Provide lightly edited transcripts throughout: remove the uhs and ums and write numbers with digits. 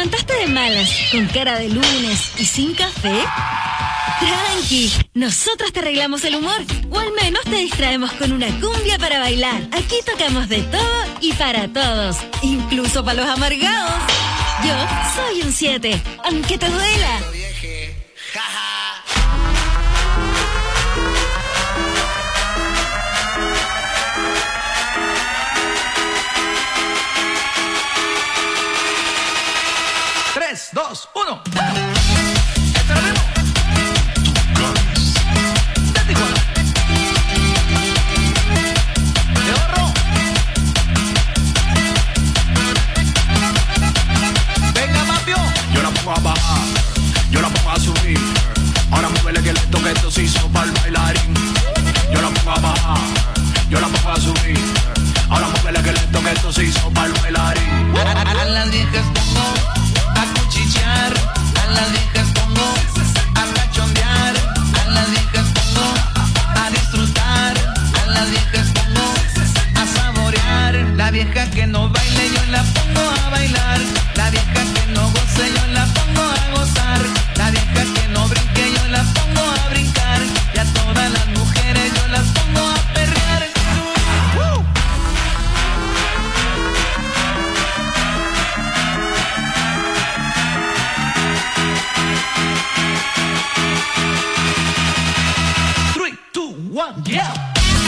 levantaste de malas, con cara de lunes y sin café? Tranqui, nosotros te arreglamos el humor, o al menos te distraemos con una cumbia para bailar. Aquí tocamos de todo y para todos, incluso para los amargados. Yo soy un 7, aunque te duela. Tres, dos, uno. A bajar, yo la pongo a subir. Ahora muévele que lento que esto se hizo para el bailarín. Yo la pongo a bajar, yo la pongo a subir. Ahora muévele que lento que esto se hizo para el bailarín. A las viejas pongo a cuchichear, a las viejas pongo a cachondear, a las viejas pongo a disfrutar, a las viejas pongo a saborear. La vieja que no baile yo la pongo a bailar, la vieja que no goce yo la pongo a gozar, la vieja que no brinque yo la pongo a brincar, y a todas las mujeres yo las pongo a perrear. Three, two, one, yeah.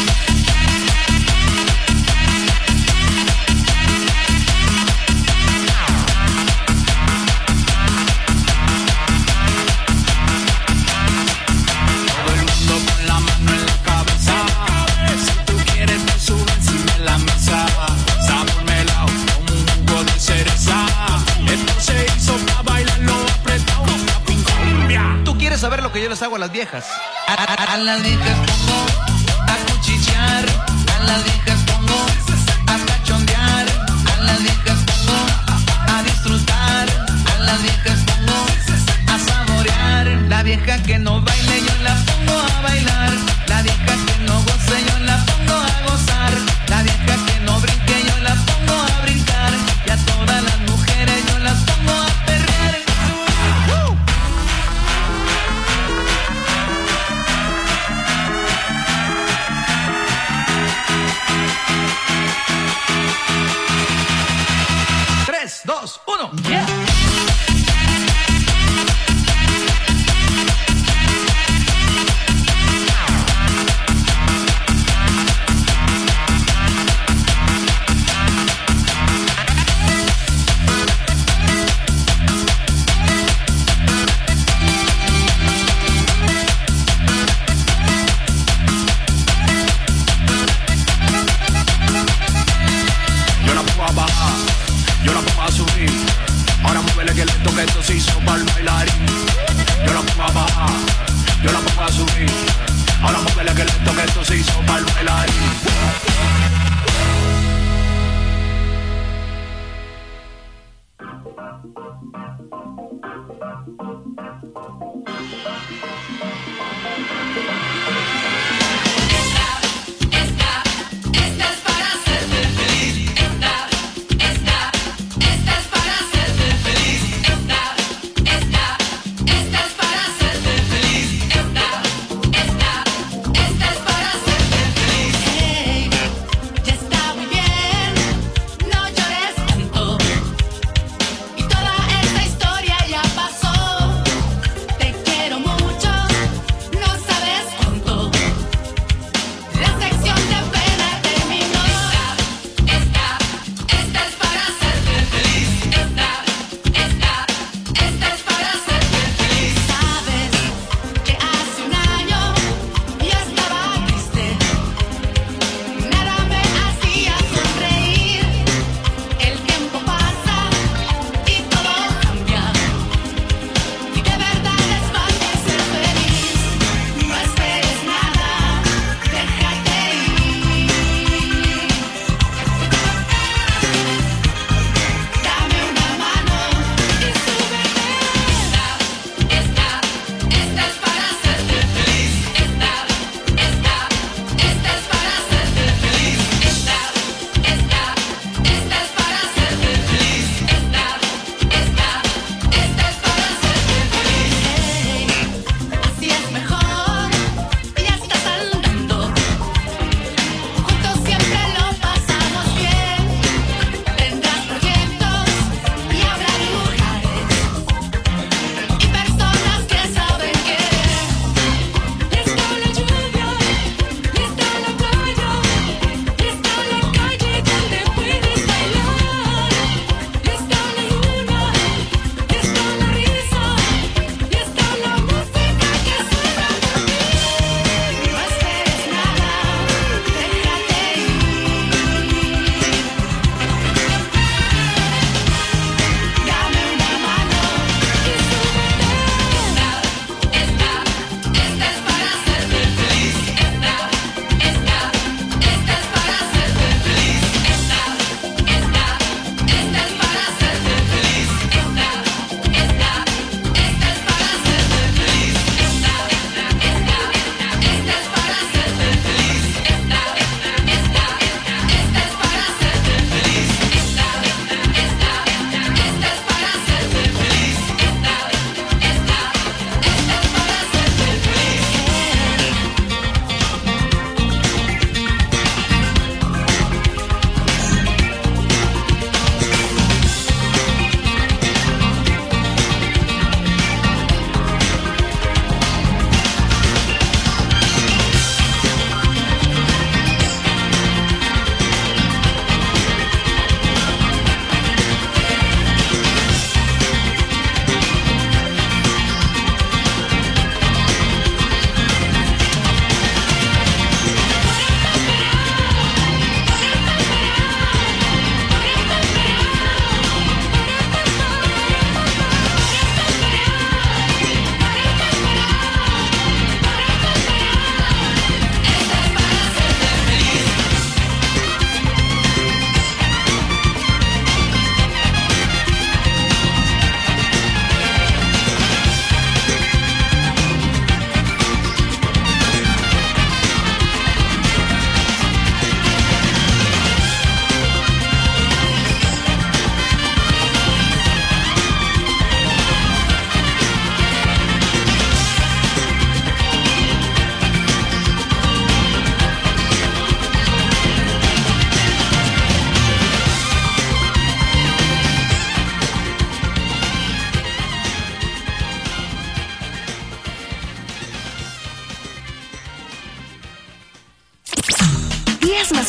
Saber lo que yo les hago a las viejas. A las viejas pongo a cuchichear, a las viejas pongo a cachondear, a las viejas pongo a disfrutar, a las viejas pongo a saborear. La vieja que no baile yo la pongo a bailar, la vieja que no goce yo la pongo a gozar, la vieja que no brinque yo la pongo a brincar, y a todas las mujeres yo las pongo a perrear. Tres, dos, uno, yeah. Yo la pongo a bajar, yo la pongo a subir. Ahora muévele que lento que esto se hizo para el bailarín. Yo la pongo a bajar, yo la pongo a subir. Ahora muévele que lento que esto se hizo para el bailarín. Esta es para hacerte feliz. Esta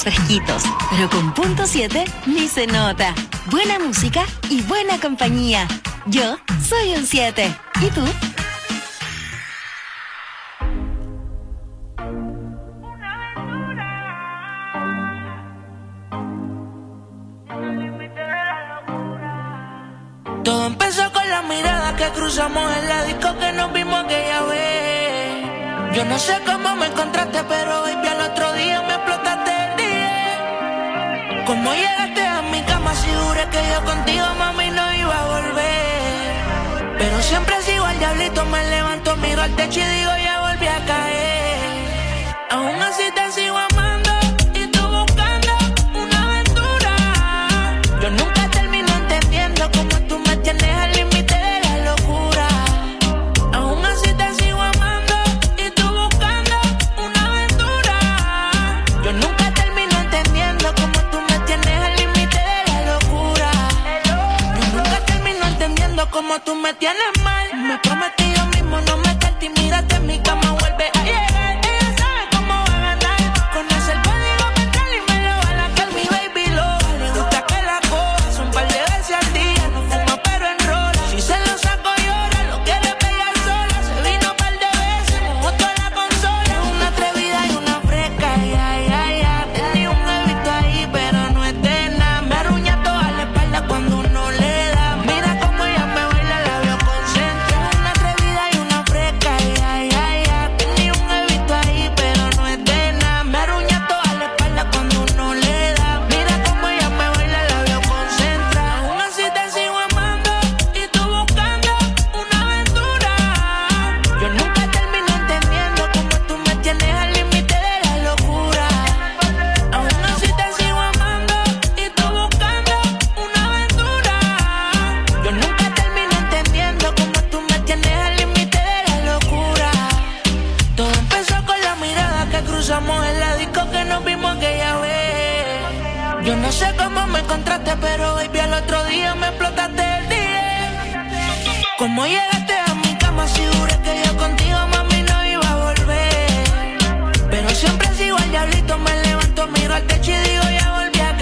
fresquitos, pero con punto 7 ni se nota. Buena música y buena compañía. Yo soy un 7. ¿Y tú? Todo empezó con la mirada que cruzamos en la disco que nos vimos aquella vez. Yo no sé cómo me encontraste, pero baby, al otro día me explotaste el día. Cómo llegaste a mi cama, si juré que yo contigo, mami, no iba a volver. Pero siempre sigo al diablito, me levanto, miro al techo y digo, ya volví a caer. Aún así te sigo amando y tú buscando una aventura. Yo nunca termino entendiendo cómo tú me tienes al límite de la locura. Aún así te sigo amando y tú buscando una aventura. Yo nunca termino entendiendo cómo tú me tienes al límite de la locura. Yo nunca termino entendiendo cómo tú me tienes mal. Me prometí yo mismo no meterte y mírate en mi cama, vuelve a llegar. Ella sabe cómo va a ganar. Conoce el código mental y me lo va a lacar. Mi baby lo le gusta que la coja un par de veces al día. No fuma pero enrola. Si se lo saco llora, lo quiere pegar sola. Se vino un par de veces, mojó toda la consola. Es una atrevida y una fresca, ya. Tenía un hábito ahí pero no es de nada. Me arruña toda la espalda cuando uno le da. Mira cómo ella me baila, la veo concentrada. Una atrevida y una fresca, ya. Tenía un hábito ahí pero no es de nada. Me arruña toda la espalda cuando uno le da. Mira cómo ella me baila, la veo concentrada. Aún así te sigo amando y tú buscando una aventura. Yo nunca termino entendiendo cómo tú me tienes al límite de la locura. Aún así te sigo amando y tú buscando una aventura. Yo nunca termino entendiendo cómo tú me tienes al límite de la locura. Todo empezó con la mirada que cruzamos en la disco que nos vimos aquella vez. Yo no sé cómo me encontraste, pero baby, al otro día me explotaste el día. Cómo llegaste a mi cama, si juré que yo contigo, mami, no iba a volver. Pero siempre sigo al diablito, me levanto, miro al techo y digo, ya volví a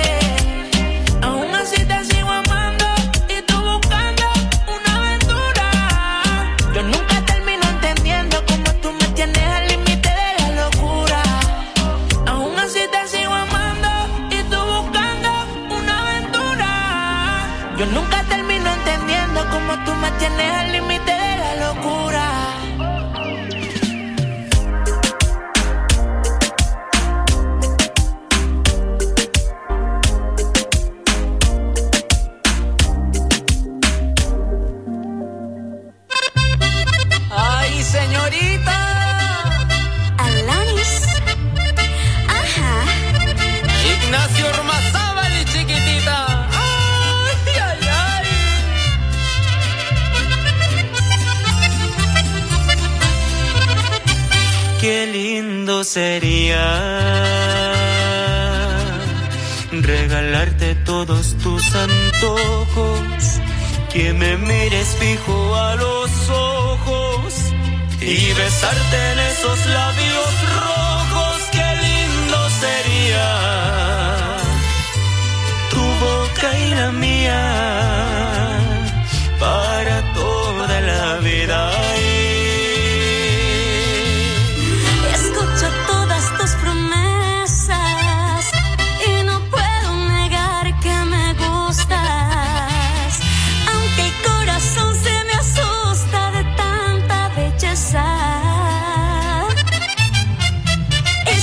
caer. Aún así te sigo amando y tú buscando una aventura. Yo nunca termino entendiendo cómo tú me tienes al límite de la locura. Aún así te sigo amando y tú buscando una aventura. Yo nunca termino entendiendo cómo tú me tienes al límite de la locura. ¡Ay, señorita! Alanis. Ajá. Ignacio Ormazábal, chiquitita. ¡Ay, ay, ay! Qué lindo sería regalarte todos tus antojos, que me mires fijo a los ojos y besarte en esos labios rojos. Qué lindo sería tu boca y la mía para toda la vida. Escucho todas tus promesas y no puedo negar que me gustas. Aunque el corazón se me asusta de tanta belleza. Y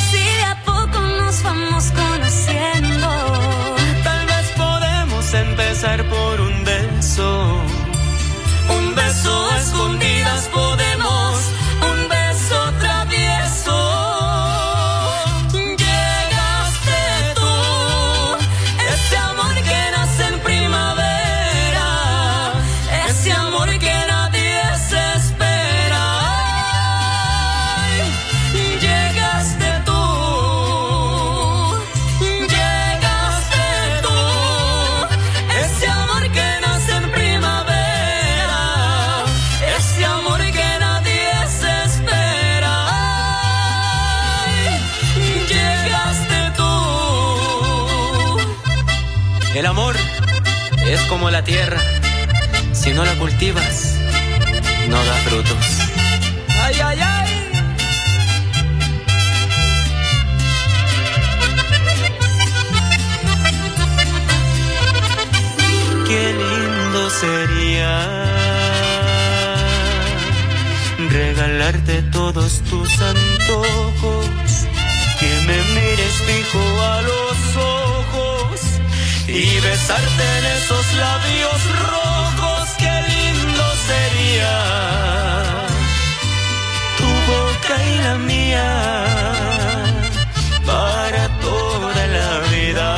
El amor es como la tierra, si no la cultivas, no da frutos. ¡Ay, ay, ay! Qué lindo sería regalarte todos tus antojos, que me mires fijo a los ojos y besarte en esos labios rojos. Qué lindo sería tu boca y la mía para toda la vida.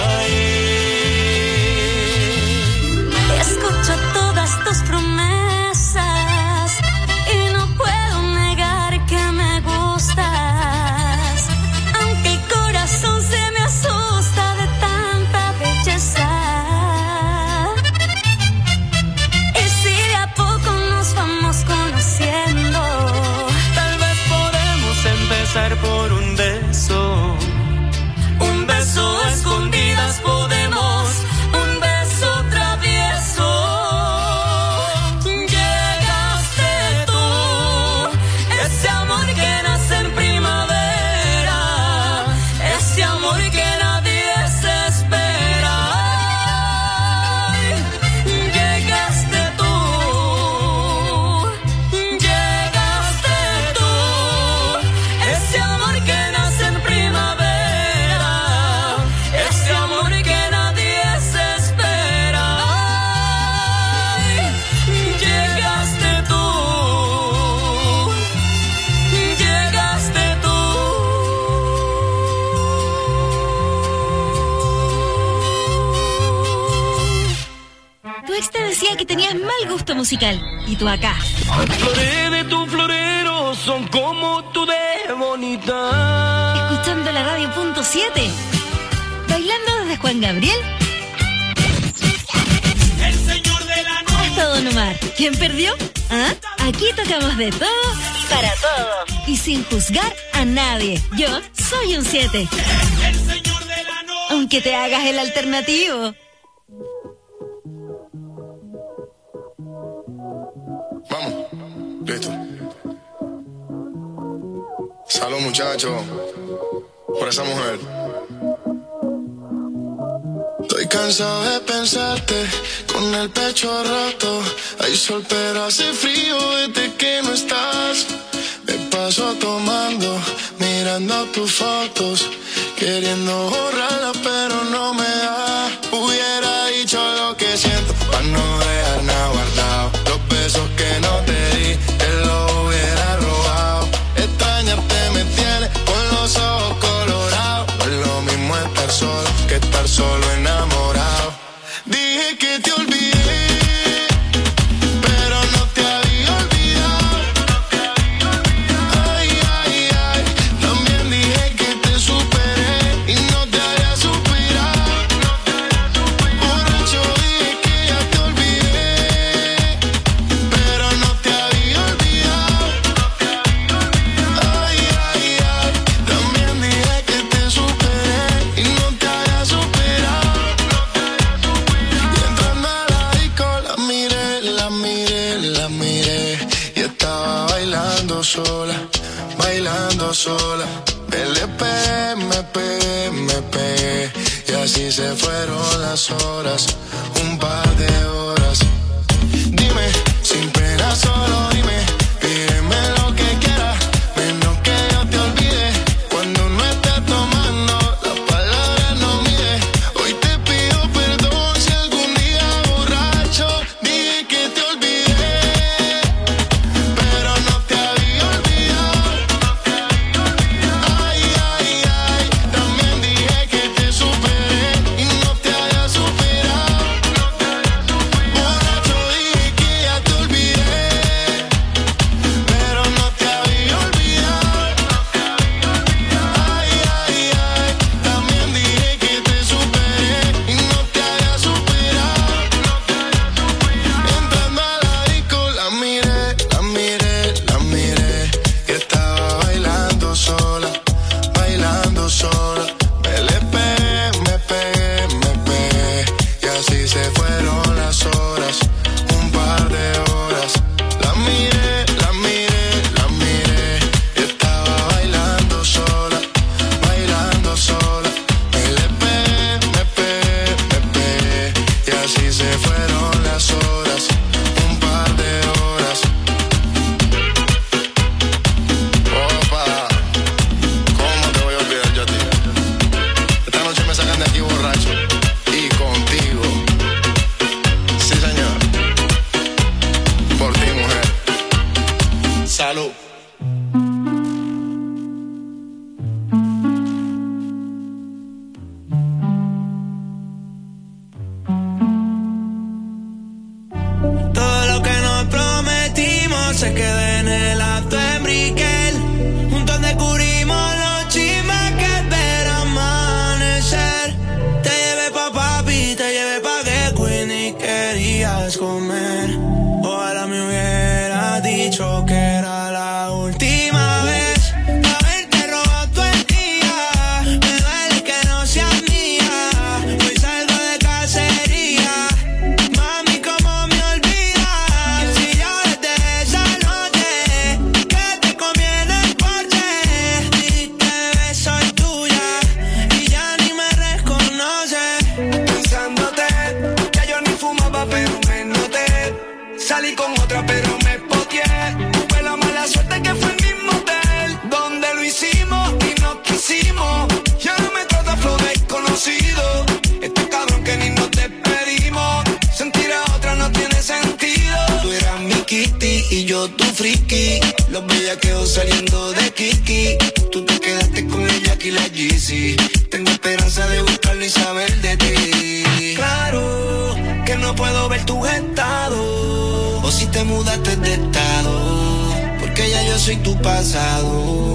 Escucho todas tus promesas y no puedo negar que me gustas, aunque el corazón se me asusta de tanta belleza. Y si de a poco nos vamos conociendo, tal vez podemos empezar por un beso a escondidas podemos, un beso travieso. Llegaste tú, ese amor que nace en primavera, ese amor que nadie se espera. Llegaste tú, ese amor que nace en primavera, ese amor que nadie se espera. Llegaste tú, llegaste tú. Tu ex te decía que tenías mal gusto musical. Y tú acá, Las flores de tu florero son como tú de bonita. escuchando la radio punto 7. Bailando desde Juan Gabriel hasta Don Omar. ¿Quién perdió? ¿Ah? Aquí tocamos de todo para todo y sin juzgar a nadie. Yo soy un 7. Aunque te hagas el alternativo. Vamos, listo. Salud, muchachos, por esa mujer. Estoy cansado de pensarte con el pecho roto. Hay sol pero hace frío desde que no estás. Me paso tomando, mirando tus fotos, queriendo borrarlas pero no me da. Hubiera dicho lo que siento para no dejar nada guardado. Los besos que no te di, te los hubiera robado. Extrañarte me tiene con los ojos colorados. No es lo mismo estar solo que estar solo enamorado. Dije que te olvidé, pero no te había olvidado. Ay, ay, ay, también dije que te superé y no te había suspirado. Borracho dije que ya te olvidé, pero no te había olvidado. Ay, ay, ay, también dije que te superé y no te había superado. Y entrando a la disco la miré, la miré, la miré, y estaba bailando sola, bailando sola. Me pegué, y así se fueron las horas, un par de horas. Dime, sin pena solo dime, pídeme lo que quieras, menos que yo te olvide. Cuando no estés tomando, las palabras no mide. Hoy te pido perdón si algún día borracho dije que te olvidé, pero no te había olvidado. Ay, ay, ay, también dije que te superé y no te había superado. Borracho querías comer. Ojalá me hubieras dicho que era la última vez. Haberte robado todo el día. Me duele que no seas mía. Hoy salgo de cacería. Mami, ¿cómo me olvidas? Si yo desde esa noche que te comí en el porche, dijiste, bebé, soy tuya y ya ni me reconoces. Pensándote, ya yo ni fumaba pero me noté. Salí con otra pero me poteé. Fue la mala suerte que fue el mismo hotel donde lo hicimos y nos quisimos. Ya no me trata flow desconocido. Este cabrón que ni nos despedimos. Sentir a otra no tiene sentido. Tú eras mi Kitty y yo tu friki. Los bellaqueos saliendo de Kiki. Tú te quedaste con el Jack y la Yeezy. Tengo esperanza de buscarlo y saber de ti. Claro que no puedo ver tus estados. O si te mudaste de estado, porque ya yo soy tu pasado.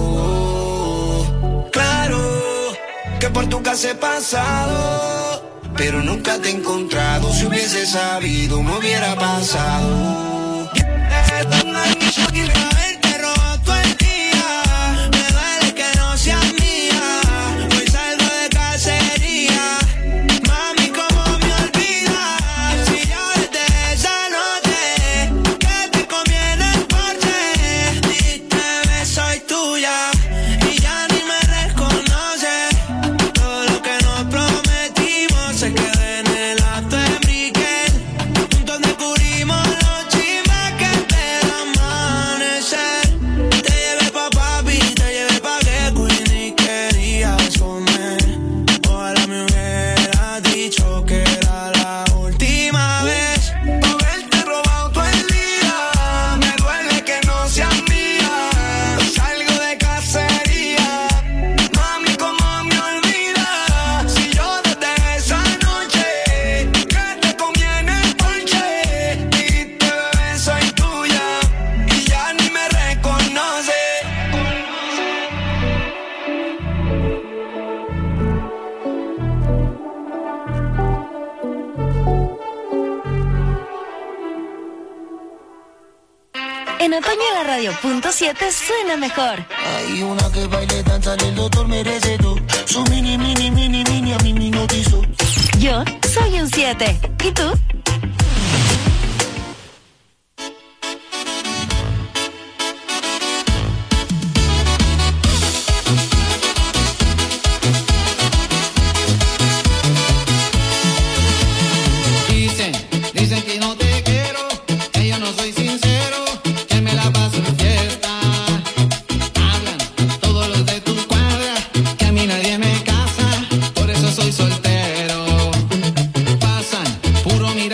Claro que por tu casa he pasado, pero nunca te he encontrado. Si hubiese sabido, me hubiera pasado. Haberte robado todo el día. Me duele que no seas mía. Hoy salgo de cacería. Mami, ¿cómo me olvidas? Si yo desde esa noche que te comí en el porche, dijiste, bebé, soy tuya y ya ni me reconoces. Todo lo que nos prometimos se quedó en el acto de Brickell. Juntos descubrimos los chismes que del amanecer. Te llevé pa' papi, te llevé pa' que Queen y querías comer. Ojalá me hubieras dicho que era la última vez. haberte robado todo el día. Me duele que no seas mía. Salgo de cacería. Mami, ¿cómo me olvidas? Si yo desde esa noche que te comí en el porche, dijiste, bebé, soy tuya y ya ni me reconoces. En otoño la radio .7 suena mejor. Hay una que baile, danza, el doctor merece todo. Su mini, mini, mini, mini, a mí me hipnotizó. Yo soy un 7. ¿Y tú? Dicen que no te quiero, que yo no soy sincero, que me la paso en fiesta. Hablan todos los de tu cuadra, que a mí nadie me casa, por eso soy soltero. Pasan puro mi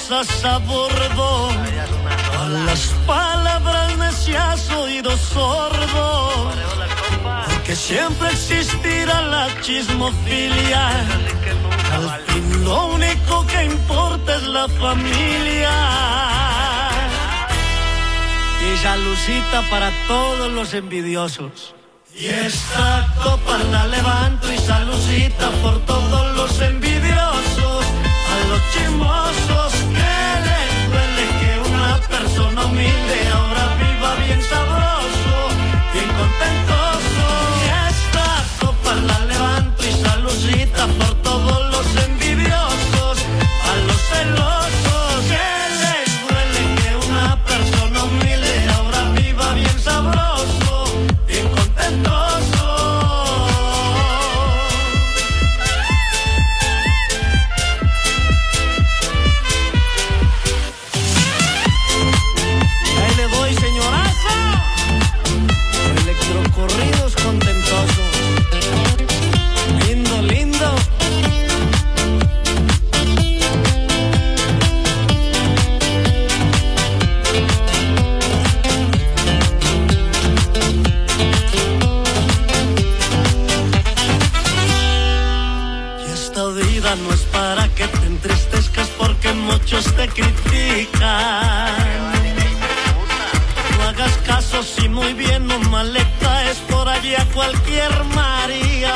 cosas a bordo. A las palabras necias oído sordo. Porque siempre existirá la chismofilia. Al fin lo único que importa es la familia. Y salucita para todos los envidiosos. Y esta copa la levanto y salucita por todos los envidiosos. A los chismosos que les duele que una persona humilde ahora viva bien sabroso, bien contentoso. Y esta copa la levanto y salucita por todos los envidiosos. A los celosos que les duele que una persona humilde ahora viva bien sabroso, bien contentoso. Ahí le doy, señorazo. Electrocorridos contentosos. Lindo, lindo. Y esta vida no es para que te entristezcas porque muchos te critican. No hagas caso si muy bien o mal le caes por allí a cualquier María.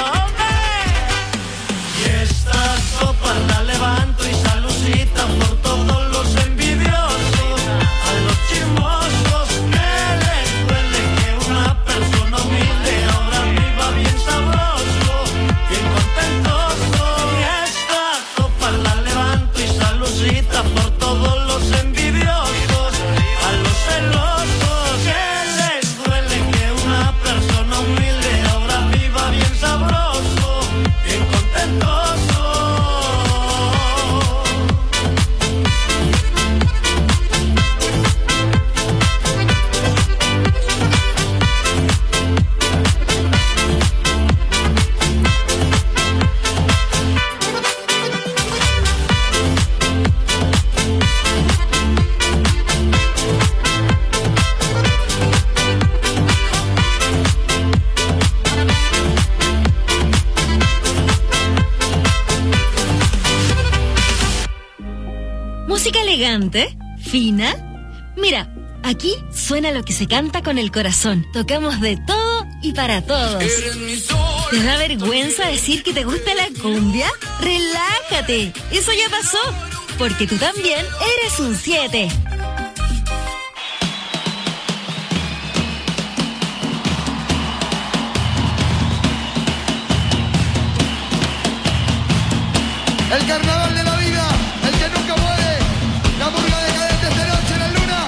Y esta copa la levanto y salucita por todos los envidiosos. A los chismosos que les duele que una persona humilde ahora viva bien sabroso, bien contentoso. Y esta copa la levanto y salucita por todos los envidiosos. A los celosos que les duele que una persona humilde ahora viva bien sabroso, bien contentoso. Música elegante, fina. Mira, aquí suena lo que se canta con el corazón. Tocamos de todo y para todos. ¿Te da vergüenza decir que te gusta la cumbia? Relájate, eso ya pasó, porque tú también eres un 7. El carnaval de la vida, el que nunca muere, la murga decadente esta noche en la luna.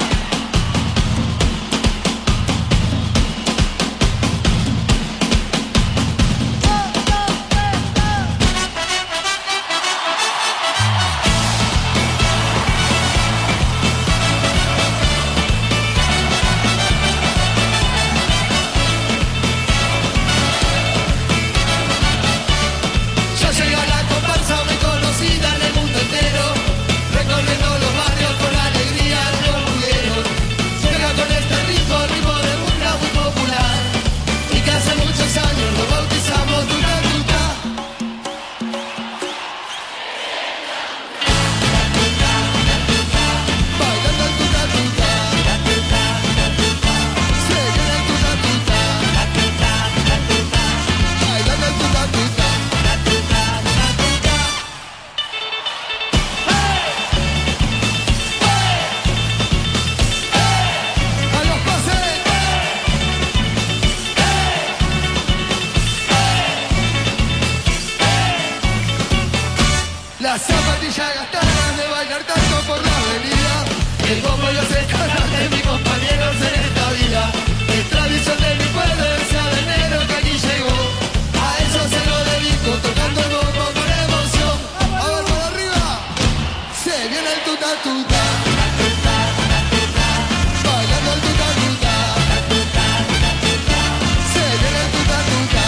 Ya llega la comparsa muy conocida en el mundo entero, recorriendo los barrios con alegría los bugueros. Llega con este ritmo de murga muy popular, y que hace muchos años lo bautizamos Tuta Tuta. Bailando el Tuta Tuta, se viene el Tuta Tuta, bailando el Tuta Tuta. A los pases. Las zapatillas gastadas de bailar tanto por la avenida. El bombo y los escalas de mis compañeros en esta vida. Es tradición de mi pueblo, el sea de enero que aquí llegó. A eso se lo dedico, tocando el bombo con emoción. A ver, por arriba. Se viene el Tuta Tuta. Bailando el Tuta Tuta. Se viene el Tuta Tuta.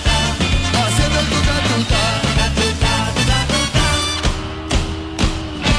Haciendo el Tuta Tuta.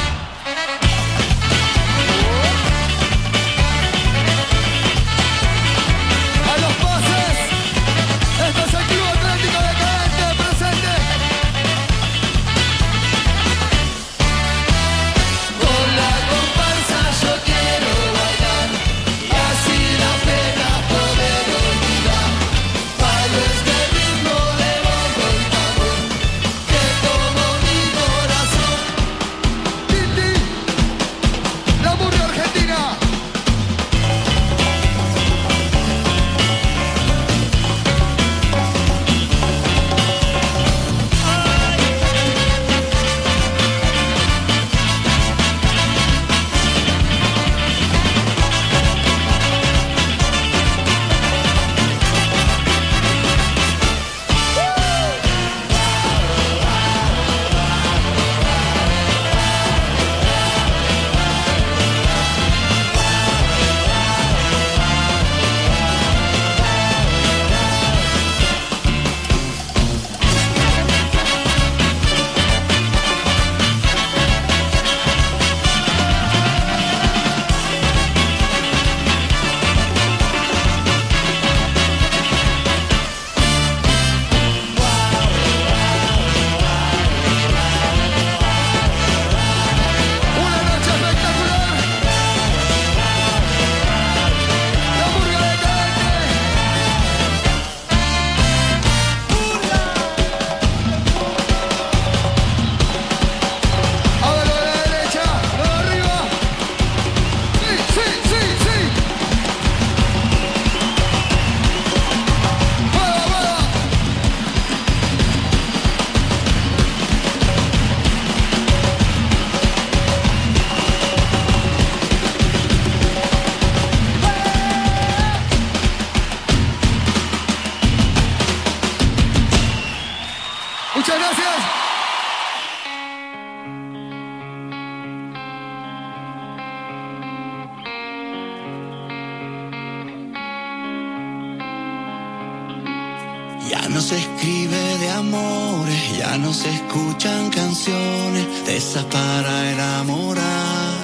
Ya no se escuchan canciones de esas para enamorar.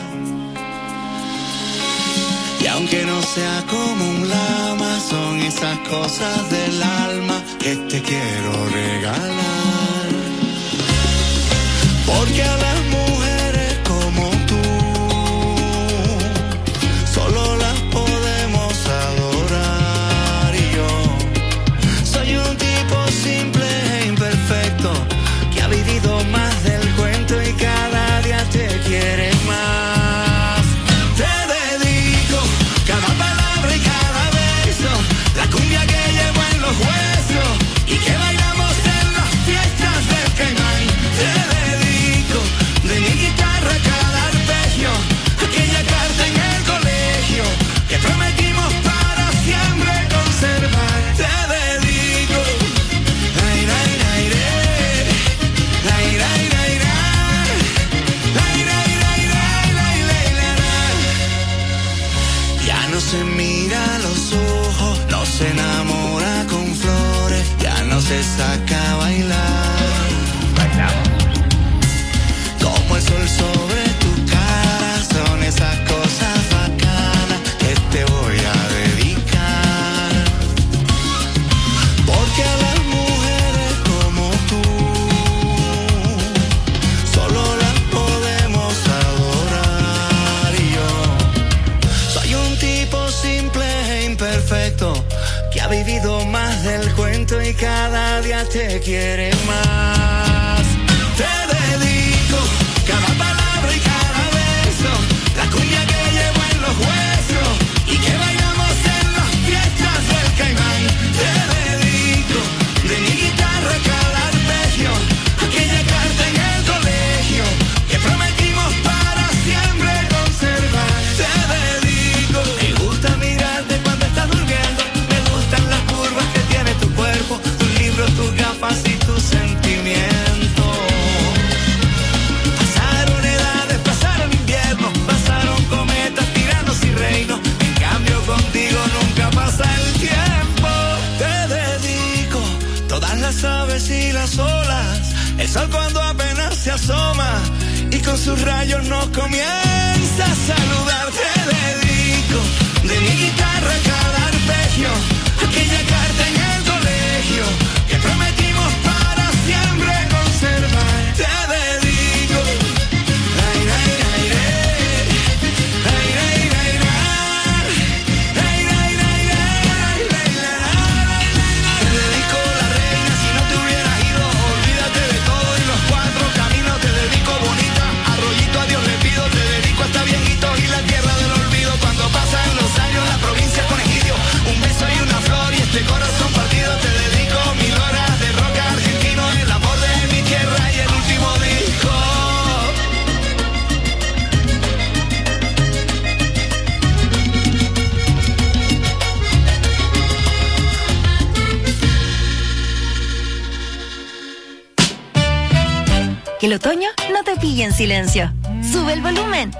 Y aunque no sea como un lama, son esas cosas del alma que te quiero regalar. Porque a las mujeres como tú solo las podemos adorar. Y yo soy un tipo simple e imperfecto que ha vivido más del cuento y cada día te quiere más. Te dedico cada palabra y cada beso, la cumbia que llevo en los huesos y que bailamos en las fiestas del Caimán. Te dedico de mi guitarra cada arpegio, aquella carta en el colegio que prometimos para siempre conservar. Te dedico ay, ay, ay, ay, ay, ay, ay, ya no se mira a los ojos, no se enamora con flores, ya no se saca a bailar. Bailamos como el sol sobre tu cara, son esas cosas bacanas que te voy a dedicar. Porque a las mujeres como tú solo las podemos adorar. Y yo soy un tipo simple e imperfecto que ha vivido más del cuento y cada día te quiere más. Te dedico cada palabra y cada beso, la cumbia que llevo en los huesos y que bailamos en las fiestas del Caimán. Te dedico de mi guitarra cada arpegio, aquella carta en el colegio que prometimos para siempre conservar. Te dedico, me gusta mirarte cuando estás durmiendo, me gustan las curvas que tiene tu cuerpo, tus libros, tus gafas y tus sentimientos. Pasaron edades, pasaron inviernos, pasaron cometas, tiranos y reinos, en cambio contigo nunca pasa el tiempo. Te dedico todas las aves y las olas, el sol cuando apenas se asoma y con sus rayos nos comienza a saludar. Te dedico de mi guitarra cada arpegio, aquella carta en el colegio que prometimos para siempre conservar. Te dedico ay, ay, ay, ay, ay, ay, ay, ay, ay, ay, te dedico la reina, si no te hubieras ido, olvídate de todo y los cuatro caminos. Te dedico bonita, arroyito a Dios le pido, te dedico hasta viejitos y la tierra del olvido. Cuando pasan los años la provincia con egidio, un beso y una flor y este corazón partido. Te dedico 1000 horas de rock argentino, el amor de mi tierra y el último disco. Que el otoño no te pille en silencio. Sube el volumen.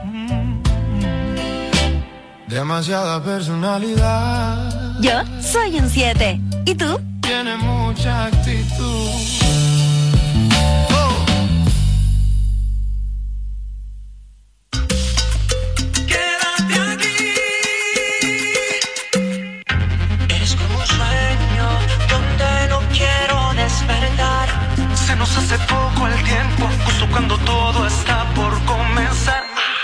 Demasiada personalidad. Yo soy un 7. ¿Y tú? Tiene mucha actitud. Quédate aquí. Eres como un sueño donde no quiero despertar. Se nos hace poco el tiempo, justo cuando todo está por comenzar.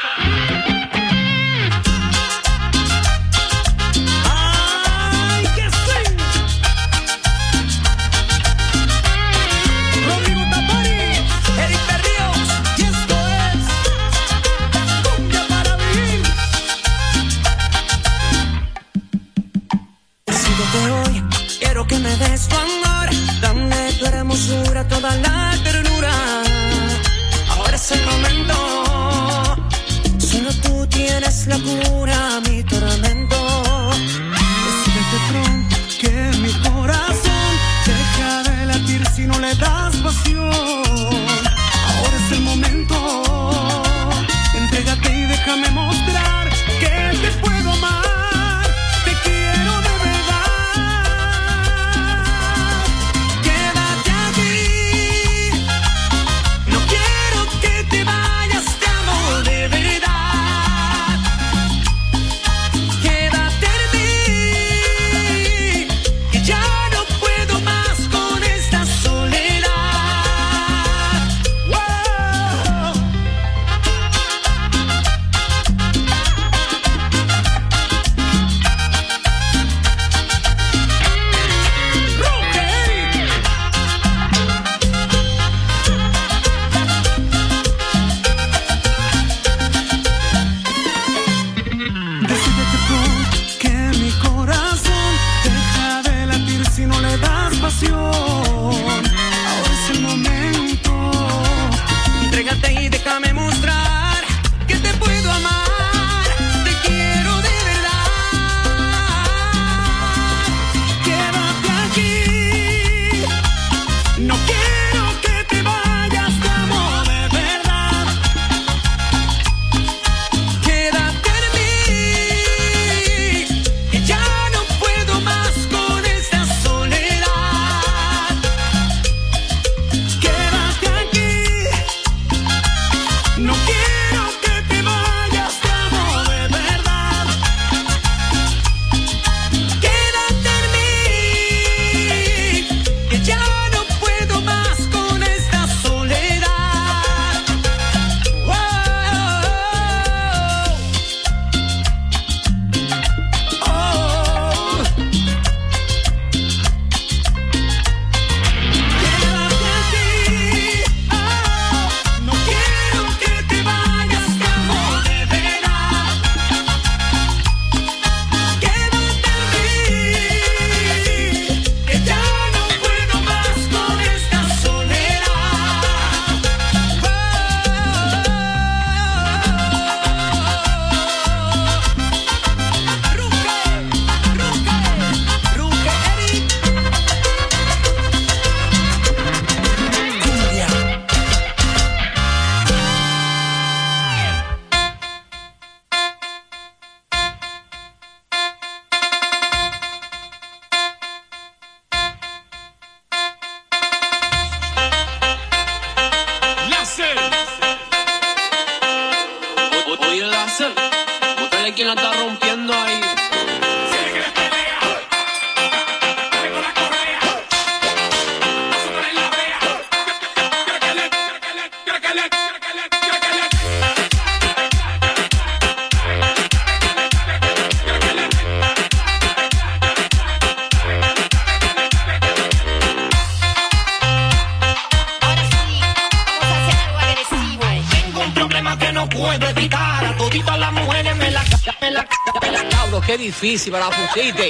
¡Ay, que sí! Rodrigo Tapari, Eric Berríos, y esto es Cumbia para Vivir. Decídete hoy, quiero que me des tu amor, dame tu hermosura, toda la ternura. Ahora es el momento, solo tú quién la está rompiendo ahí. Qué difícil para la pusiste.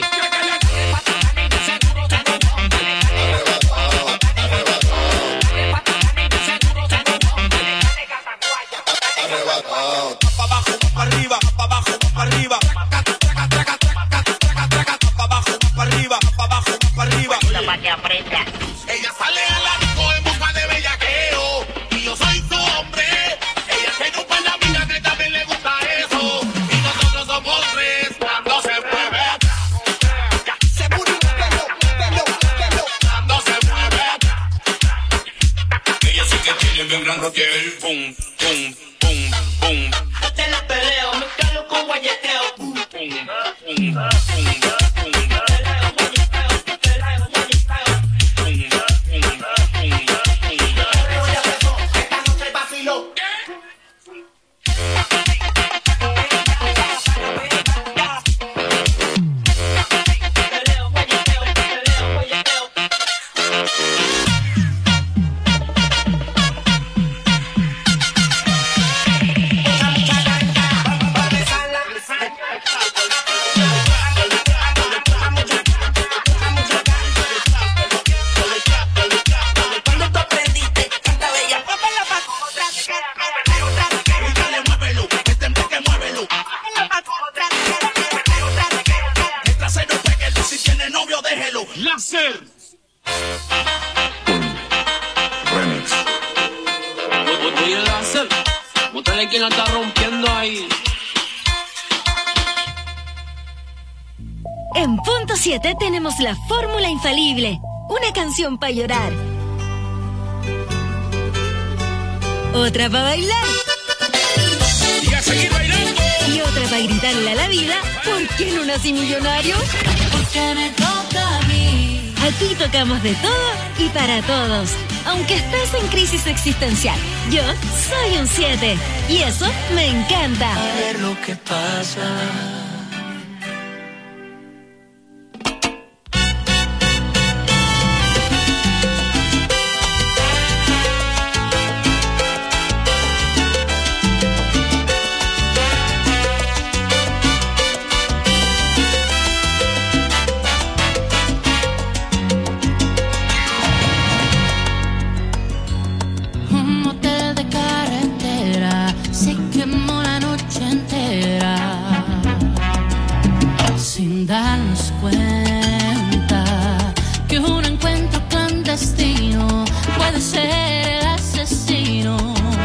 Ella sale a la disco en busca de bellaqueo y yo soy su hombre. Ella tiene un par de amigas que también le gusta eso y nosotros somos tres cuando se mueve. Se mueve, cuando se mueve. Ella sí que tiene bien gran roquel, pum, pum, pum, pum. Te la peleo, me calo con guayeteo, pum, pum, pum, pum. ¿Quién la está rompiendo ahí? En punto 7 tenemos la fórmula infalible. Una canción para llorar. Otra para bailar. Y a seguir bailando. Y otra para gritarle a la vida. ¿Por qué no nací millonario? Porque me toca a mí. Aquí tocamos de todo y para todos. Aunque estés en crisis existencial, yo soy un 7 y eso me encanta. A ver lo que pasa. Darnos cuenta que un encuentro clandestino puede ser el asesino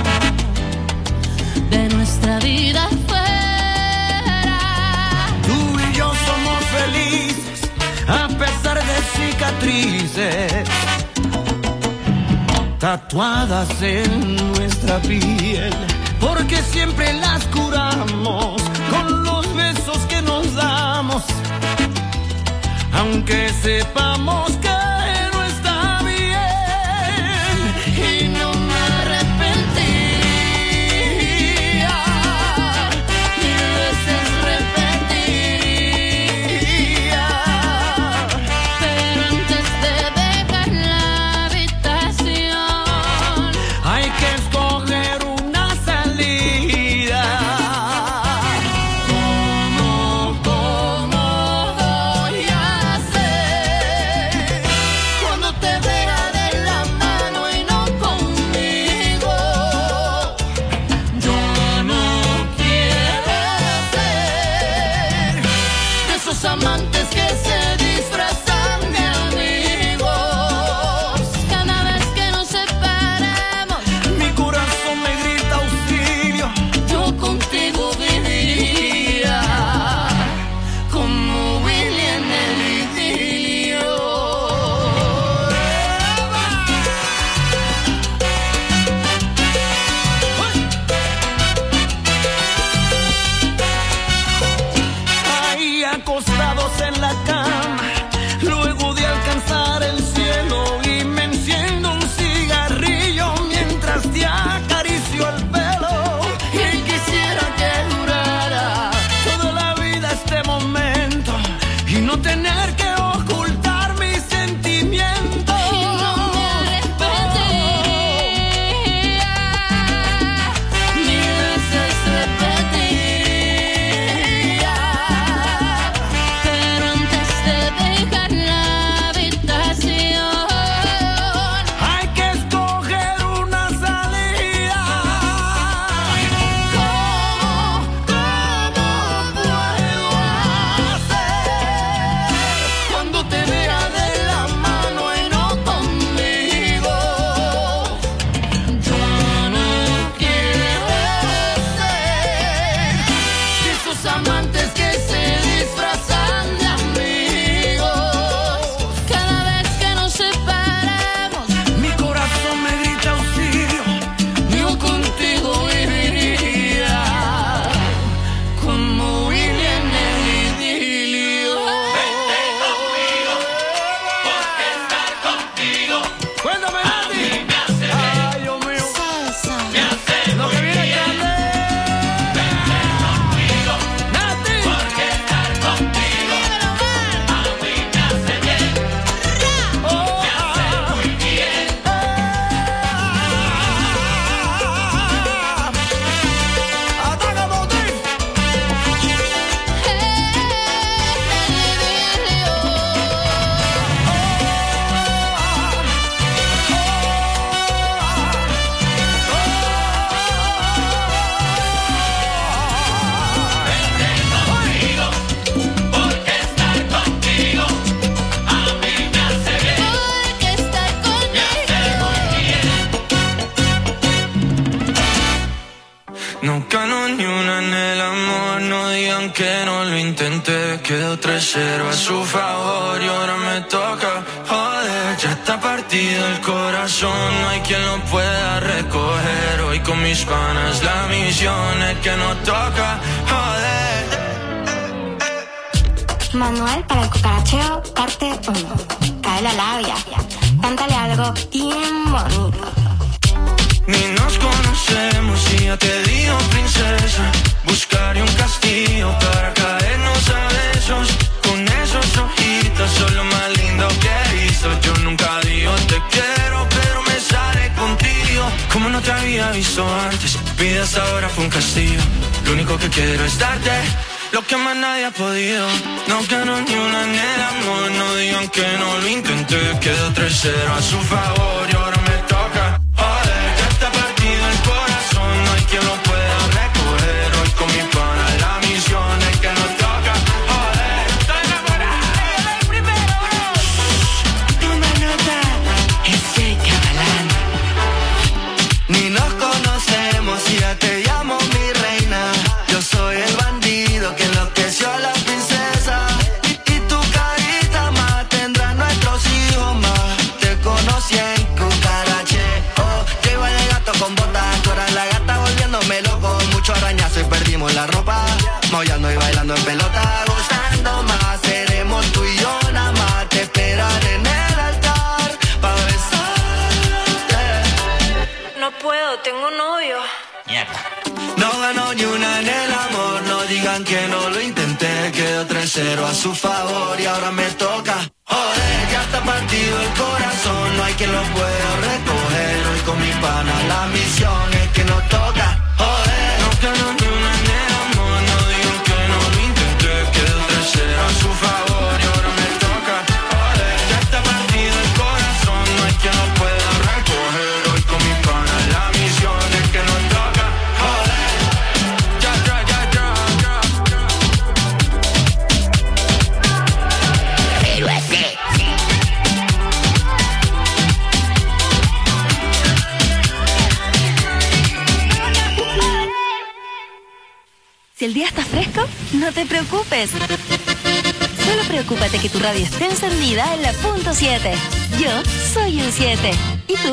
de nuestra vida fuera. Tú y yo somos felices a pesar de cicatrices tatuadas en nuestra piel, porque siempre las curamos con los besos que nos damos. Aunque sepamos que no está bien y no me arrepentiría, mil veces repetiría, pero antes de dejar la habitación hay que escoger una salida. ¿Cómo voy a hacer No ganó ni una en el amor, no digan que no lo intenté. Quedó 3-0 a su favor y ahora me toca. Joder, ya está partido el corazón, no hay quien lo pueda recoger. Hoy con mis panas la misión es que nos toca. Joder. Manual para el cucaracheo, parte 1. Cae la labia, cántale algo bien bonito. Ni nos conocemos y ya te digo princesa. Buscaré un castillo para caernos a besos. Con esos ojitos son lo más lindo que he visto. Yo nunca digo te quiero, pero me sale contigo. Como no te había visto antes, vida hasta ahora fue un castigo. Lo único que quiero es darte lo que más nadie ha podido. No ganó ni una en el amor, no digan que no lo intenté. Quedó 3-0 a su favor y ahora me toca. Joder, ya está partido el corazón, no hay quien lo pueda recoger. Hoy con mi pana la misión es que nos toca. Joder, estoy enamorado del primero. Toma nota, ese cabalán. Ni nos conocemos y ya te llamo mi reina. Yo soy el bandido que enloqueció a la princesa. Y tu carita más tendrá nuestros hijos más. Te conocí en cucaracheo. Llego el gato con botas, tú eras la gata volviéndome loco. Mucho arañazo y perdimos la ropa. Maullando y bailando en pelota. Gozando más, seremos tú y yo nada más. Te esperaré en el altar pa' besarte. No puedo, tengo novio. No ganó ni una en el amor, no digan que no lo intenté. Quedó 3-0 a su favor y ahora me toca. Joder, ya está partido el corazón, no hay quien lo pueda recoger. Hoy con mi pana la misión es que nos toca. Joder, no ganó ni una en el amor, no digan que no lo intenté. Quedó 3-0 a su favor y ahora me toca. Joder, ya está partido el corazón, no hay quien lo pueda recoger. Hoy con mi pana la misión es que nos toca. Si el día está fresco, no te preocupes. Solo preocúpate que tu radio esté encendida en la punto 7. Yo soy un 7. ¿Y tú?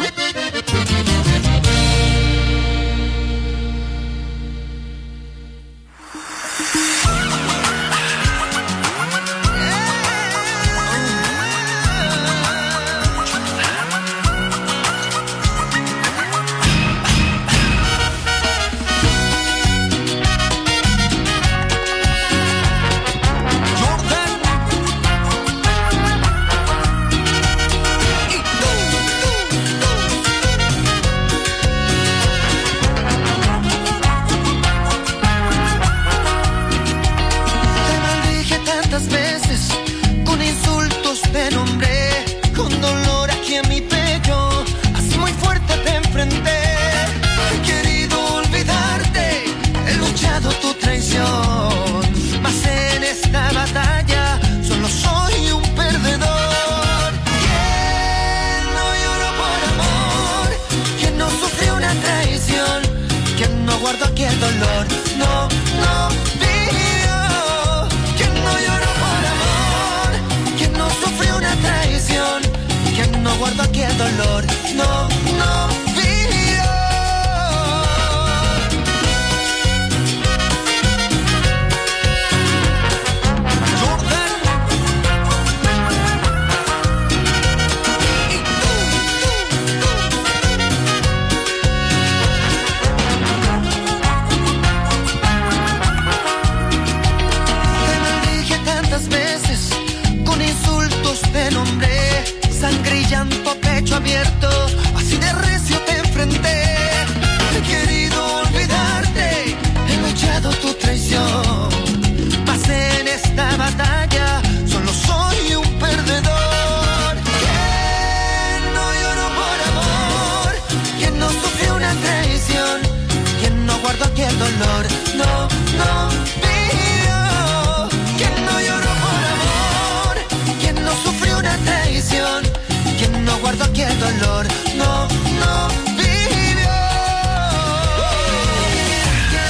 dolor no vivió.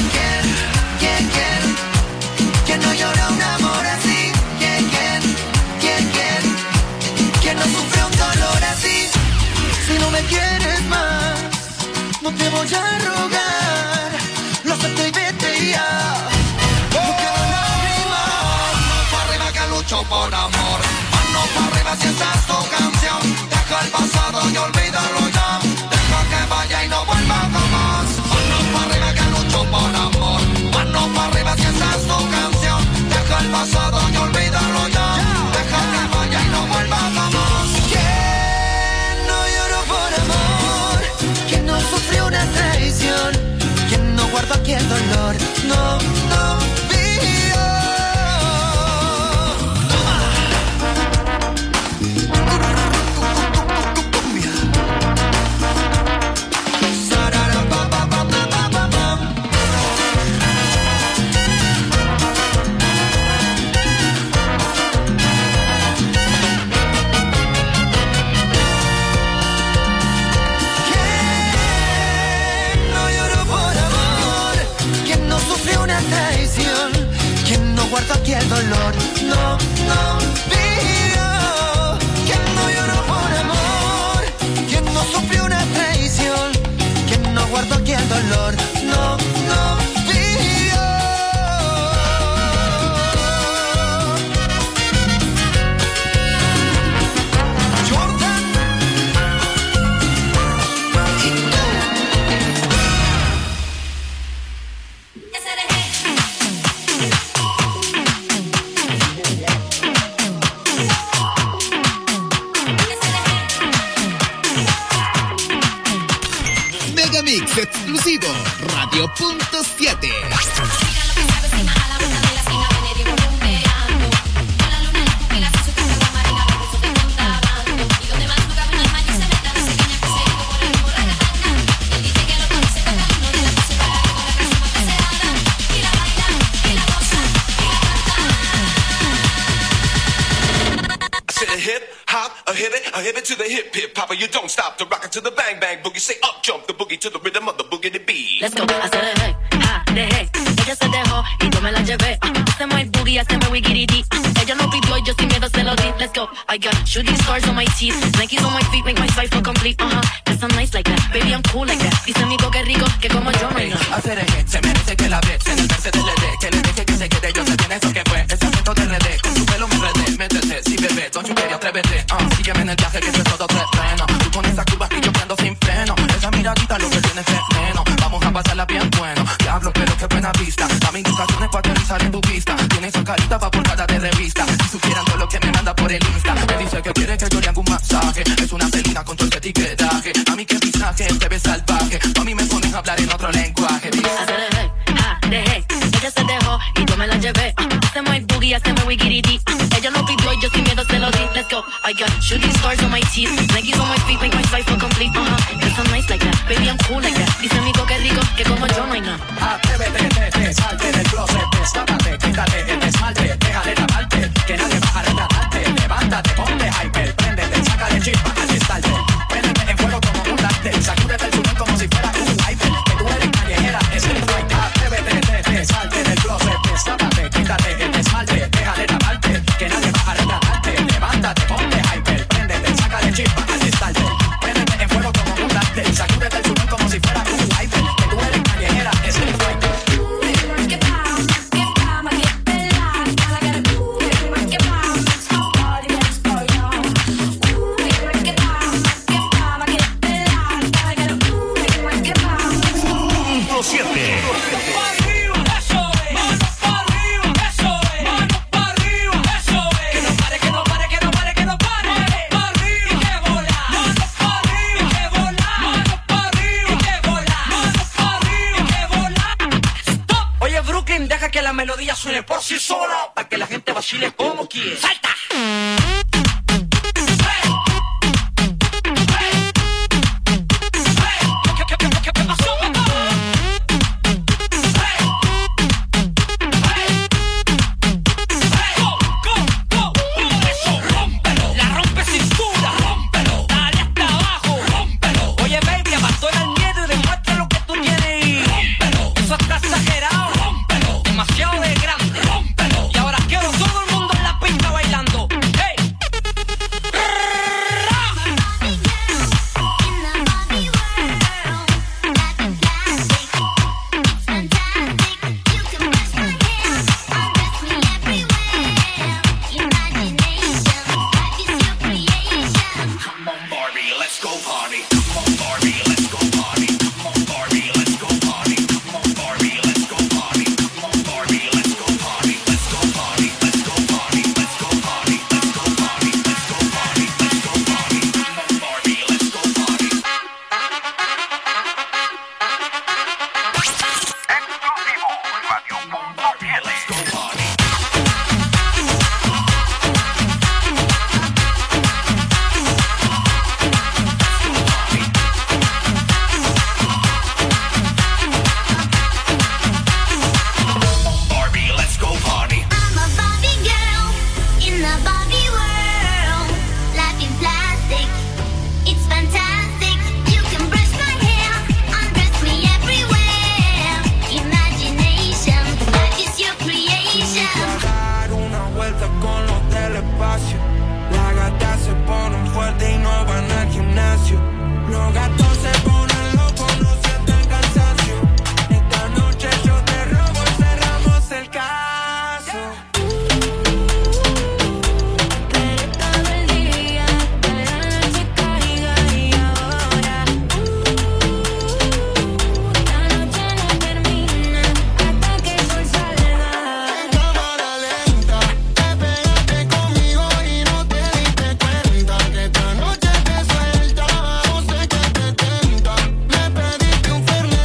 voy a rogar, lo acepto y vete ya. Porque no lágrimas, para arriba que lucho por amor. Mano para arriba si esta es tu canción. Deja el pasado y olvídalo ya. Deja que vaya y no vuelva jamás. Mano para arriba que lucho por amor. Mano para arriba si esta es tu canción. Deja el pasado y olvídalo ya. Deja que vaya y no vuelva jamás. ¿Quién no lloró por amor? ¿Quién no sufrió una traición? ¿Quién no guardó aquí el dolor? No, no vivió. ¿Quién no guarda aquí el dolor? No, no vivió. ¿Quién no lloró por amor? ¿Quién no sufrió una traición? ¿Quién no guarda aquí el dolor? No, no vivió. Jordan Mix exclusivo Radio.7. A hip it to the hip hip, Papa, you don't stop. The rocket to the bang bang boogie, say up jump the boogie to the rhythm of the boogie to beat. Let's go, hacer el hey, ha, de hey. Ella se dejó y yo me la llevé. Hacemos el boogie, hacemos wiggy Ella no pidió y yo sin miedo se lo di. Let's go, I got shooting stars on my teeth, Nikes on my feet, make my cipher complete. Cause I'm nice like that, baby I'm cool like that. Dice amigo que rico, que como yo no hay nada. Hacer el hey, se merece que la ve. En el Mercedes le dé, que le deje que se quede. Yo sé quién eso que fue, ese acento de RD. Con su pelo me enredé, métete, sí bebé, don't you dare, atrévete. Sígueme en el viaje que esto es todo terreno. Tú con esa curva y yo prendo sin freno. Esa miradita lo que tiene es veneno. Vamos a pasarla bien bueno. Diablo, pero qué buena vista. Dame indicaciones para aterrizar en tu pista. Tienes esa carita pa' portada de revista. Si supieran todo lo que me manda por el Insta. Me dice que quiere que yo le haga un masaje. Es una celina con todo el etiquetaje. A mí que pisaje, te ves salvaje. A mí me pones a hablar en otro lenguaje. Hacer el hey, ha, de hey. Ella se dejó y yo me la llevé. Hacemos el boogie, hacemos wiggy Ella no pidió y yo sin miedo se lo di. Let's go, I got shooting stars on my teeth, Nikes on my feet, make my cipher complete. Cause I'm nice like that, baby I'm cool like that. Dice amigo que rico, que como yo no hay nada. Atrévete, salte del closet, destápate, quítate el esmalte, déjale taparte, que nadie va a retratarte. Levántate, ponte hyper, préndete, sácale chispa al instante. Préndete en fuego como un láctel, sacúdete el chulón como si fuera un hyper. Que tú eres callejera, es el fight. Atrévete, salte del closet, destápate, quítate el esmalte, déjale taparte, que nadie va a retratarte. Levántate, ponte hyper, préndete, sácale chispa al instante. Préndete en fuego como un láctel, sacúdete el chulón como si fuera un hyper. Que tú eres callejera, es el fight. Deja que la melodía suene por sí sola, para que la gente vacile como quiere. ¡Salta!